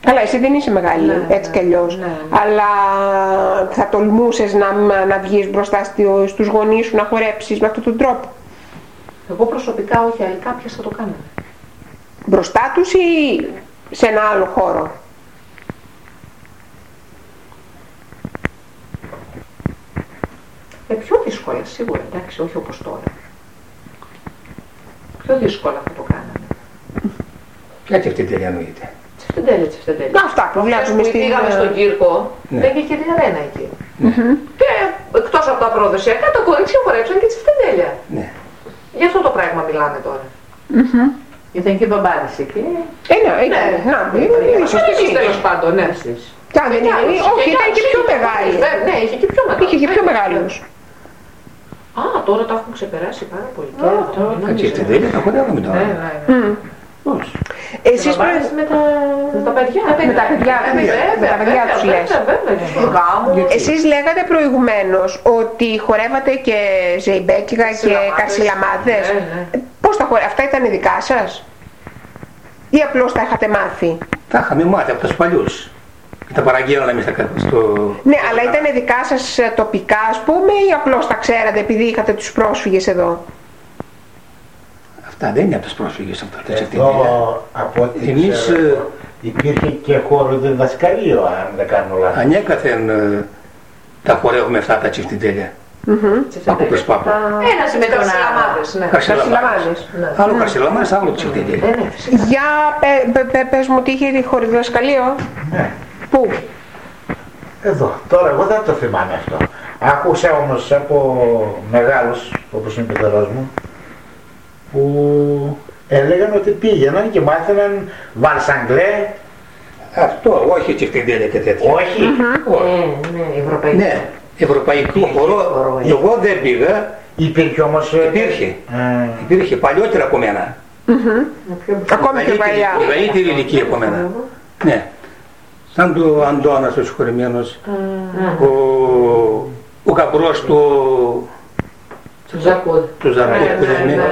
Καλά, εσύ δεν είσαι μεγάλη, έτσι κι αλλιώς. Αλλά θα τολμούσες να βγεις μπροστά στους γονείς σου να χορέψεις με αυτόν τον τρόπο? Εγώ προσωπικά όχι, αλλά κάποιες θα το κάνουν. Μπροστά τους ή σε ένα άλλο χώρο? Πιο δύσκολα σίγουρα, εντάξει, όχι όπως τώρα. Πιο δύσκολα θα το κάναμε. Ποια τσιφτεντέλεια εννοείται? Τσιφτεντέλεια. Αυτά που βλέπουμε στην... Πήγαμε στον Κύρκο, λέγε και την αρένα εκεί. Και εκτός από τα προδοσιακά, τα κορίτσια χορέψαν και τσιφτεντέλεια. Γι' αυτό το πράγμα μιλάμε τώρα. Ήταν και οι μπαμπάδες εκεί. Εσείς τέλος πάντων, ναι. Όχι, ήταν και πιο μεγάλη. Ναι, είχε και πιο μεγάλη. Είχε και πιο μεγάλους. Α, τώρα τα έχουν ξεπεράσει πάρα πολύ. Τσιφτεντέλεια τα χορεύαμε τώρα. Πώς? Εσείς με τα παιδιά. Με τα παιδιά τους λες. Εσείς λέγατε προηγουμένως ότι χορεύατε και ζεϊμπέκικα και καρσιλαμάδες. Πώς τα χορεύατε? Αυτά ήταν δικά σας? Ή απλώς τα είχατε μάθει? Τα είχαμε μάθει από τους παλιούς. Και τα παραγγέλναμε εμείς στο... Ναι, αλλά ήταν δικά σας τοπικά, ας πούμε, ή απλώς τα ξέρατε επειδή είχατε τους πρόσφυγες εδώ? Αυτά δεν είναι από τους πρόσφυγες αυτά τα τσιφτεντέλεια. Εδώ από ό,τι ξέρω υπήρχε και χώρο διδασκαλείο, αν δεν κάνω λάθος. Ανέκαθεν τα χορεύουμε αυτά τα τσιφτεντέλεια. Από τους πάπου. Ένας με καρσιλαμάδες. Καρσιλαμάδες. Άλλο καρσιλαμάδες, άλλο τσιφτεντέλεια. Για πες μου τι είχε χοροδιδασκαλείο. Ναι. Πού? Εδώ. Τώρα εγώ δεν το θυμάμαι αυτό. Άκουσα όμως από μεγάλους, όπως είναι ο πατέρας μου, που έλεγαν ότι πήγαιναν και μάθαιναν βαλσαγκλέ. Αυτό, όχι τσιφτεντέλεια και τέτοια. Όχι. Ναι, ευρωπαϊκό. Ναι, ευρωπαϊκό χώρο. Εγώ δεν πήγα. Υπήρχε όμως... Υπήρχε παλιότερα από μένα. Ακόμη και παλιά. Μεγαλύτερη ηλικία από μένα. Ναι. Σαν το Αντώνας ο συγχωρεμένος, ο γαμπρός του Ζαρκούδη. Του Ζαρκούδη που λένε.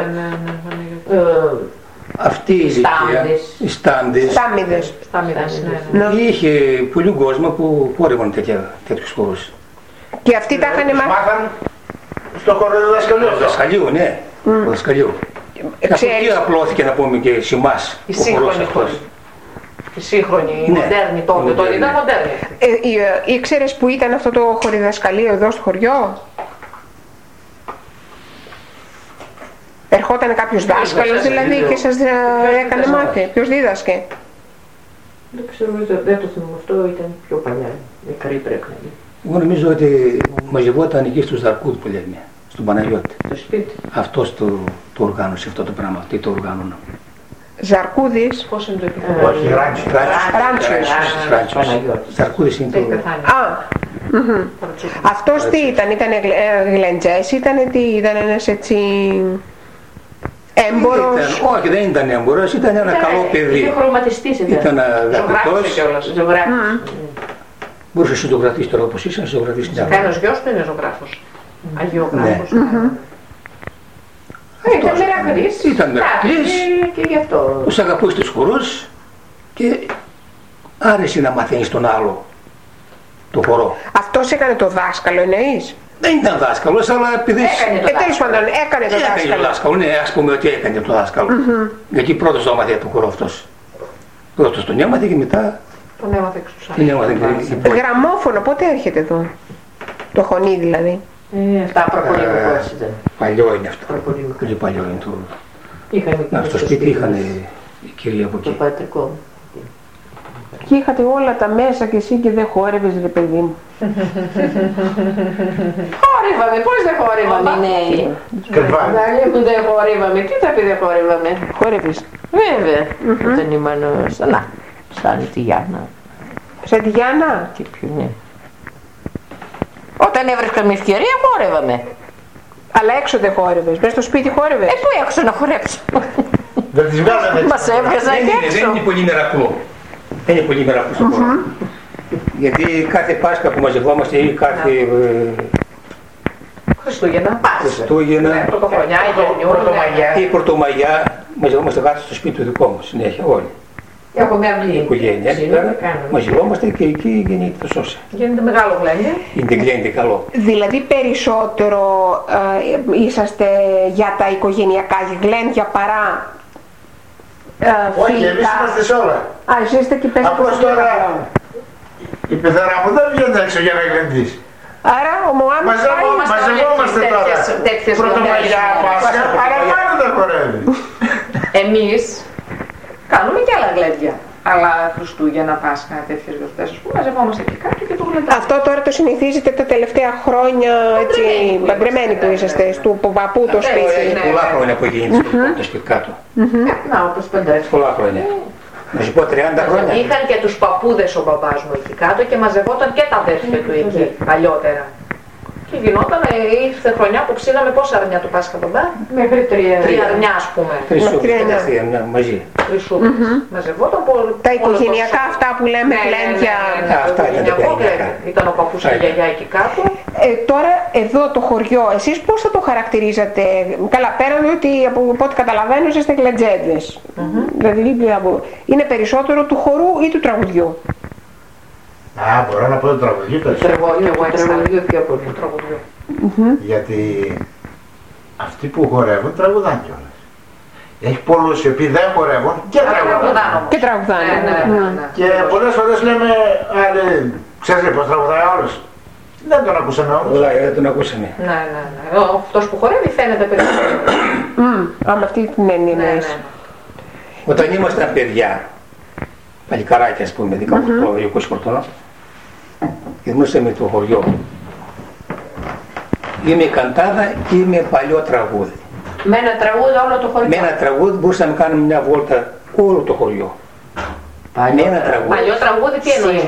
Αυτή η ηλικία, οι Στάντες, είχε πολύ κόσμο που χόρευαν τέτοιους χώρους. Και αυτοί τα είχαν μάθαν στο χώρο διδασκαλίου. Διδασκαλίου, ναι, διδασκαλίου. Αυτό και απλώθηκε να πούμε και σε εμάς ο χώρος αυτός. Η σύγχρονη, η μοντέρνη τότε, τότε ήταν μοντέρνη. Ήξερες που ήταν αυτό το χοροδιδασκαλείο εδώ στο χωριό? Ερχόταν κάποιος δάσκαλος δηλαδή και σας έκανε μάθη? Ποιος δίδασκε? Δεν ξέρω, δεν το θυμάμαι, αυτό ήταν πιο παλιά, μικρή πρέπει να είναι. Εγώ νομίζω ότι μαζευόταν εκεί στο Ζαρκούδι που λέμε, στον Παναγιώτη. Στο σπίτι. Αυτός το οργάνωσε αυτό το πράγμα, τι το οργάνωνα. Ζαρκούδης. Πώς είναι το επίπεδο? Όχι, Ράντσος. Ζαρκούδης είναι το... Αυτός τι ήταν, ήταν γλεντζές, τι ήταν, ένας έτσι έμπορος? Όχι, δεν ήταν έμπορος, ήταν ένα καλό παιδί. Ήταν χρωματιστής. Ήταν αγαπητός. Ζωγράφος. Μπορούσε να συντογραφείς τώρα όπως είσαι, να συντογραφείς μια Ένας γιος του είναι ζωγράφος. Αγιογράφος. Ήταν μερακλής. Ήταν μερακλής. Και γι' αυτό. Τους αγαπούσε τους χορούς και άρεσε να μαθαίνεις τον άλλο το χορό. Αυτός έκανε το δάσκαλο εννοείς? Δεν ήταν δάσκαλος, αλλά επειδή... Τέλος πάντων, έκανε το δάσκαλο. Έκανε το δάσκαλο, ναι, ας πούμε ότι έκανε το δάσκαλο. Γιατί πρώτος το έμαθε το χορό αυτός. Πρώτος τον έμαθε και μετά... Τον έμαθε εξ τους άλλους. Γραμμόφωνο, πότε έρχεται εδώ? Το χωνί δηλαδή. Αυτά προπολιμικός ήταν. Παλιό είναι αυτό. Πολύ παλιό είναι το... Στο σπίτι είχαν η κυρία από εκεί. Το πατρικό. Και είχατε όλα τα μέσα και εσύ και δεν χόρευες ρε παιδί μου. Χόρευαμε, πώς δεν χόρευαμε οι νέοι? Δεν χόρευαμε, τι θα πει δεν χόρευαμε? Χόρευες? Βέβαια, όταν ήμουν σαν τη Γιάννα. Σαν τη Γιάννα? Τι πιο, ναι. Όταν έβρισκα μια ευκαιρία χόρευαμε. Αλλά έξω δεν χόρευες, μες στο σπίτι χόρευες? Πού έξω να χορέψω? Δεν τις βγάζανε. Μας έβγαζαν και έξω. Δεν είναι πολύ μερακλό. Δεν είναι πολύ μερακλό στο χώρο. Γιατί κάθε Πάσχα που μαζευόμαστε ή κάθε... Χριστούγεννα, Πρωτοχρονιά, Πρωτομαγιά. Ή Πρωτομαγιά μαζευόμαστε κάτω στο σπίτι του δικό μας συνέχεια όλοι. Και από μια αυλή οικογένεια. Μαζευόμαστε και εκεί γίνεται το σώσα. Γίνεται μεγάλο γλέντι. Γίνεται καλό. Δηλαδή περισσότερο είσαστε για τα οικογενειακά γλέντια παρά όχι, εμείς είμαστε σε όλα. Εσείς είστε και πες. Απλώς τώρα η πεθερά μου δεν βγαίνει έξω για να γλεντήσει. Άρα ο Μωάμης μαζευόμαστε τώρα. Πρωτομαγιά, Πάσχα, παραπάνω δεν χορεύει. Εμείς κάνουμε και άλλα γλέντια. Αλλά Χριστούγεννα, Πάσχα, τέτοιες γιορτές, μαζευόμαστε και κάτω και το γλεντάμε. Αυτό τώρα το συνηθίζετε τα τελευταία χρόνια, έτσι, παντρεμένοι που είσαστε, του παππού το σπίτι. Πολλά χρόνια που γίνεται το σπίτι κάτω. Να, όπως 5 πολλά χρόνια. Να σου πω 30 χρόνια. Είχαν και τους παππούδες ο μπαμπάς μου εκεί κάτω και μαζευόταν και τα αδέρφια του εκεί παλιότερα. Και γινόταν, ήρθε χρονιά που ξύναμε πόσα αρνιά του Πάσχα μπαμπά? Μέχρι 3 αρνιά ας πούμε. 3 σούπες μαζί. 3 σούπες. Μαζευόταν τα οικογενειακά αυτά που λέμε γλέντια. Αυτά ήταν τα οικογενειακά. Ήταν ο παππούς και η γιαγιά εκεί κάτω. Τώρα εδώ το χωριό, εσείς πώς θα το χαρακτηρίζατε? Καλά, πέραν ότι από ό,τι καταλαβαίνω είστε γλεντζέντες. Δηλαδή είναι περισσότερο του χορού ή του τραγουδιού? Μπορώ να πω το τραγουδιού Τραγουδιού πιο πολύ. Γιατί αυτοί που χορεύουν τραγουδάνε κιόλας. Έχει πολλούς οι οποίοι δεν χορεύουν και τραγουδάνε. Και πολλές φορές λέμε, ξέρεις πως τραγουδάει όλος. Δεν τον ακούσαμε όμως. Δεν τον ακούσαμε. Ναι. Αυτός που χορεύει φαίνεται περισσότερο. Με αυτή την έννοια εννοείς. Όταν ήμασταν παιδιά, παλικαράκια ας πούμε, 18-20 χρονών, γυρνούσαμε το χωριό. Είμαι καντάδα και είμαι παλιό τραγούδι. Με ένα τραγούδι όλο το χωριό. Με ένα τραγούδι μπορούσαμε να κάνουμε μια βόλτα όλο το χωριό. Παλιό τραγούδι τι εννοείς?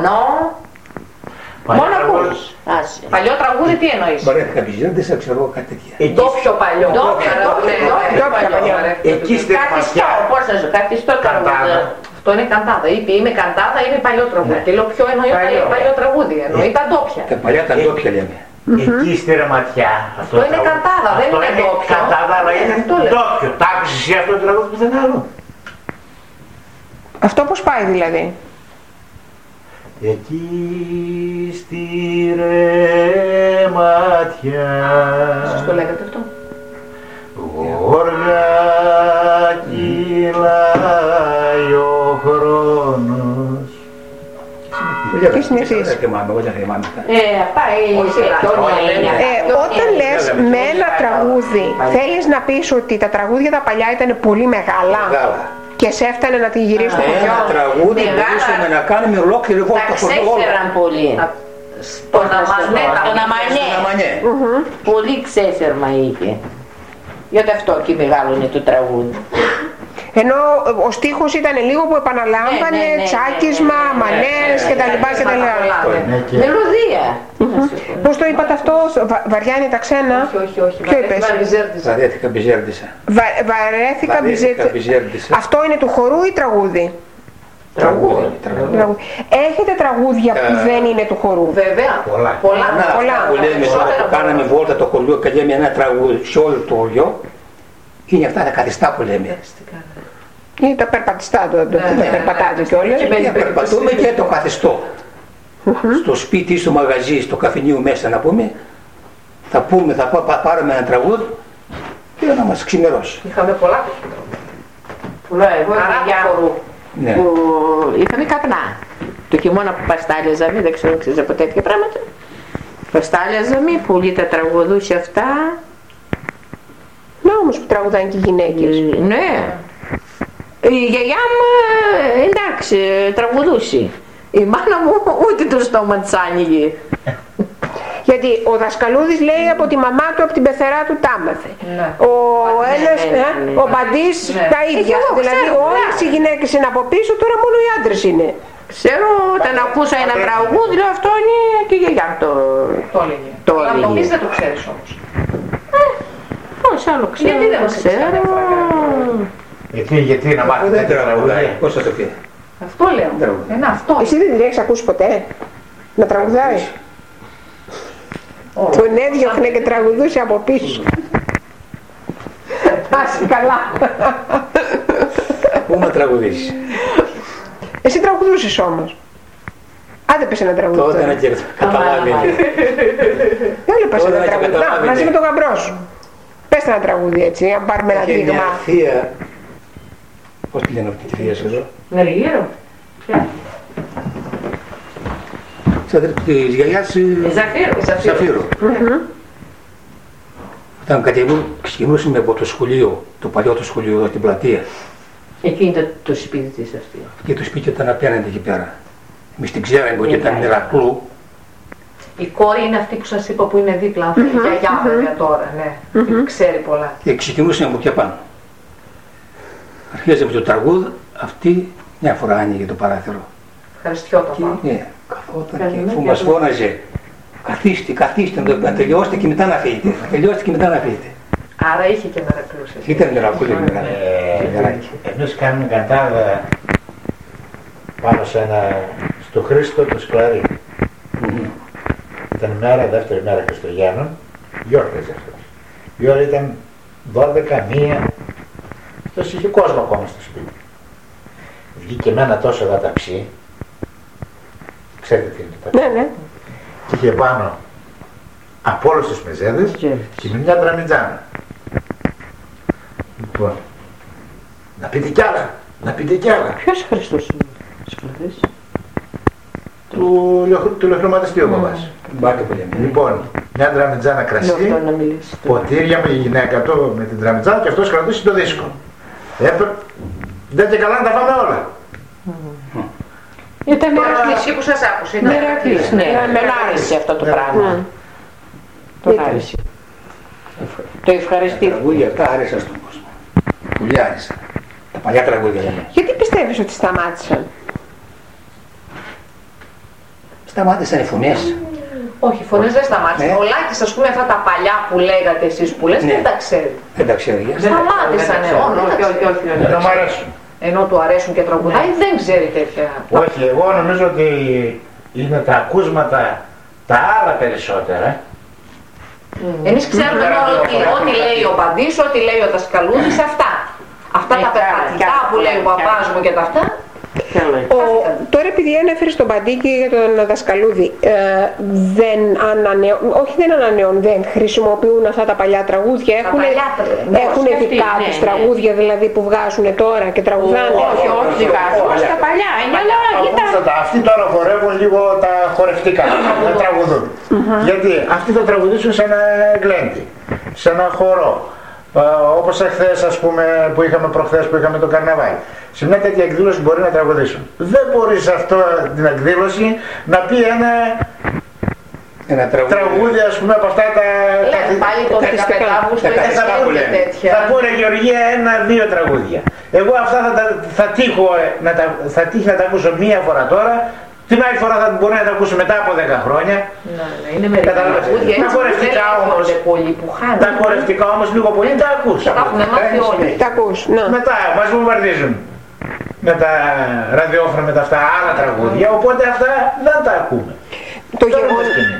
Μόνο ακούς. Παλιό τραγούδι τι εννοείς? Βαρέθηκα Μπιζέρντισα, ξέρω κάτι τέτοια. Ντόπιο παλιό. Εκεί στην καθιστό, πώς να σου καθιστό τραγούδι. Αυτό είναι καντάδα. Είπε είμαι καντάδα, είμαι παλιό τραγούδι. Τι λέω, ποιο εννοεί παλιό τραγούδι? Εννοεί τα ντόπια. Τα παλιά τα ντόπια λέμε. Εκεί στη Ρεματιά. Αυτό είναι καντάδα, δεν είναι ντόπιο. Καντάδα, αλλά είναι ντόπιο. Τ' άκουσες εσύ αυτό το τραγούδι που δεν άλλο? Αυτό πώς πάει δηλαδή? Εκεί στη Ρεματιά. Σας το λέγατε αυτό? Γόργα κυλάει ο χρόνος. Και συνεχίζεις. Όταν λες με ένα τραγούδι, θέλεις να πεις ότι τα τραγούδια τα παλιά ήταν πολύ μεγάλα και σε έφτανε να τη γυρίσει στο χωριό? Ένα τραγούδι μπορούσαμε να κάνουμε ολόκληρη βόλτα στο χωριό. Τα ξέφεραν πολύ. Στον Αμανέ. Πολύ ξέφερμα είχε. Γιατί αυτό και μεγάλο είναι το τραγούδι. Ενώ ο στίχος ήταν λίγο που επαναλάμβανε τσάκισμα, μανέρες κτλ. Μελωδία. Πώς το είπατε αυτό, βαριά είναι τα ξένα? Όχι. Ποιο είπες? Βαρέθηκα Μπιζέρντισα. Βαρέθηκα Μπιζέρντισα. Αυτό είναι του χορού ή τραγούδι? Τραγούδι. Έχετε τραγούδια που δεν είναι του χορού? Βέβαια. Πολλά. Που λέμε τώρα που κάναμε βόλτα το χωριό και λέμε ένα τραγούδι σε όλο το χωριό, είναι αυτά τα καθιστά που λέμε. Είναι τα περπατιστά του, τα περπατάτε κιόλας. Και περπατούμε και το καθιστό. Στο σπίτι ή στο μαγαζί, στο καφενείο μέσα να πούμε, θα πάρουμε ένα τραγούδι και να μας ξημερώσει. Είχαμε πολλά τραγούδια. Εγώ που είχαμε καπνά. Το χειμώνα που παστάλιαζαμε, δεν ξέρω ξέρεις από τέτοια πράγματα. Παστάλιαζαμε, πολύ τα τραγουδούσε αυτά. Να όμως που τραγουδάνε και οι γυναίκες. Ναι. Η γιαγιά μου εντάξει τραγουδούσε. Η μάνα μου ούτε το στόμα της άνοιγε. Γιατί ο δασκαλούδης λέει από τη μαμά του, από την πεθερά του τα έμαθε. Ο Μπαντής τα ίδια. Δηλαδή όλες οι γυναίκες είναι από πίσω, τώρα μόνο οι άντρες είναι. Ξέρω όταν ακούσα ένα τραγούδι, λέω αυτό είναι και η γιαγιά το έλεγε. Αλλά εμείς δεν το ξέρεις όμως. Πώς άλλο ξέρω. Γιατί δεν μας ξέρω. Γιατί να μάθετε δεν τραγουδάει. Πώς θα το πει? Αυτό λέω. Αυτό. Εσύ δεν την έχεις ακούσει ποτέ να τραγουδάει? Τον έδιωχνε και τραγουδούσε από πίσω. Πάση καλά. Πού να τραγουδήσεις? Εσύ τραγουδούσες όμως. Άντε πες ένα τραγούδι. Τότε να καταλάβει. Δεν πες ένα τραγούδι. Να, μαζί με τον γαμπρό σου. Πες ένα τραγούδι έτσι, αν πάρουμε ένα δείγμα. Μια θεία, πώς τη λένε αυτή τη θεία εδώ. Μεριγύρο. Της γιαγιάς Ζαφύρου. Όταν ξεκινούσαμε από το σχολείο, το παλιό το σχολείο εδώ στην πλατεία. Εκεί ήταν το σπίτι της αυτή. Και το σπίτι ήταν απέναντι εκεί πέρα. Εμείς την ξέραμε ότι ήταν Ηρακλού. Η κόρη είναι αυτή που σας είπα που είναι δίπλα, η γιαγιά βέβαια τώρα, ναι. Ξέρει πολλά. Και ξεκινούσαμε από εκεί πάνω. Αρχίζαμε το τραγούδι, αυτή μια φορά άνοιγε το παράθυρο. Ευχαριστιόταν πάνω. Ναι, καθόταν και αφού μας φώναζε, καθίστε, να τελειώσετε και μετά να φύγετε. Να τελειώσετε και μετά να φύγετε. Άρα είχε και μερακλούς. Ήταν Ηρακλού, εμείς κάνουμε κατάδα πάνω στο Χρήστο του Σκλαρί. Ήταν δεύτερη μέρα Χριστουγέννων, γιόρταζε αυτός. Η ώρα ήταν 12, 1, αυτός είχε κόσμο ακόμα στο σπίτι. Βγήκε εμένα τόσο εδώ ταψί, ξέρετε τι είναι το ταψί. Ναι. Και είχε πάνω από όλους τους μεζέδες και με μια τραμιτζάνα. Λοιπόν, να πείτε κι άλλα. Ποιος Χριστός είναι Σκλαρής? Του λεχρηματιστή ο μπαμπάς. Λοιπόν, μια τραμιτζάνα κρασί, ποτήρια με η γυναίκα του με την τραμιτζάνα και αυτός κρατούσε το δίσκο. Δεν και καλά να τα πάμε όλα. Ήταν μερακλής που σας άκουσε. Μερακλής, ναι. Με άρεσε αυτό το πράγμα. Τον άρεσε. Το ευχαριστεί. Τα τραγούδια αυτά άρεσαν στον κόσμο. Πολύ άρεσαν. Τα παλιά τραγούδια λέμε. Γιατί πιστεύεις ότι σταμάτησαν? Σταμάτησαν οι φωνές. Όχι, οι φωνές δεν σταμάτησαν. Ο Λάκης, ας πούμε, αυτά τα παλιά που λέγατε εσείς που λες, δεν τα ξέρει. Δεν τα ξέρει. Σταμάτησαν, όχι. Δεν μου αρέσουν. Ενώ του αρέσουν και τραγουδάει, δεν ξέρει τέτοια. Όχι, εγώ νομίζω ότι είναι τα ακούσματα τα άλλα περισσότερα. Εμείς ξέρουμε μόνο ότι ό,τι λέει ο Παντής, ό,τι λέει ο Δασκαλούδης, αυτά. Αυτά τα περπατικά που λέει ο παπάς μου και τα αυτά. Τώρα επειδή έφερε τον Παντίκη για τον Δασκαλούδη, δεν ανανεώνουν, δεν χρησιμοποιούν αυτά τα παλιά τραγούδια, έχουν δικά τους τραγούδια δηλαδή που βγάζουν τώρα και τραγουδάνε? Όχι δικά τους, τα παλιά, αυτοί τώρα χορεύουν λίγο τα χορευτικά, δεν τραγουδούν. Γιατί αυτοί θα τραγουδήσουν σε ένα γκλέντι, σε ένα χορό. Όπως εχθές, ας πούμε, που είχαμε προχθές που είχαμε το καρναβάλι. Σε μια τέτοια εκδήλωση μπορεί να τραγουδήσουν. Δεν μπορεί σε αυτό την εκδήλωση να πει ένα τραγούδι, ας πούμε, από αυτά τα πάλι το 15 Αύγουστο θα πούνε Γεωργία 1-2 τραγούδια. Εγώ αυτά θα τύχει να τα ακούσω μία φορά τώρα. Την άλλη φορά θα μπορεί να τα ακούσω μετά από 10 χρόνια. Είναι μερικά τραγούδια τα χορευτικά όμως, τα χορευτικά όμως λίγο πολύ τα ακούς. Τα ακούς, μετά μας βομβαρδίζουν με τα ραδιόφωνα, με τα αυτά άλλα τραγούδια, οπότε αυτά δεν τα ακούμε.